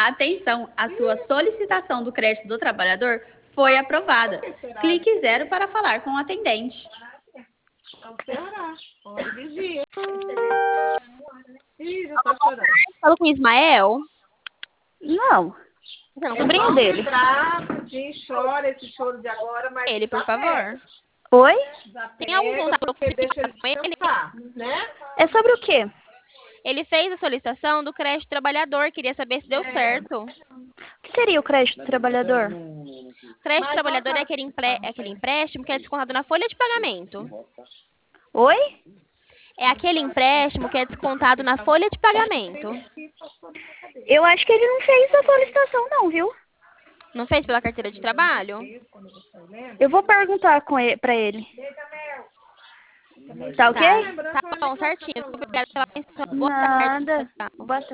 Atenção, a sua solicitação do crédito do trabalhador foi aprovada. Clique 0 para falar com o atendente. Ih, já tá chorando. Falo com o Ismael. Não, Não, sobrinho dele. Sim, chora esse choro de agora, mas ele, por favor. Oi? Tem algum contato porque deixa ele com ele? descansar, né? É sobre o quê? Ele fez a solicitação do crédito trabalhador, queria saber se deu certo. O que seria o crédito do trabalhador? Crédito trabalhador é aquele empréstimo que é descontado na folha de pagamento. Oi? É aquele empréstimo que é descontado na folha de pagamento. Eu acho que ele não fez a solicitação não, viu? Não fez pela carteira de trabalho? Eu vou perguntar pra ele. Tá ok? Tá bom, certinho. Obrigada pela atenção. Boa tarde. Nada. Tchau. Boa tarde.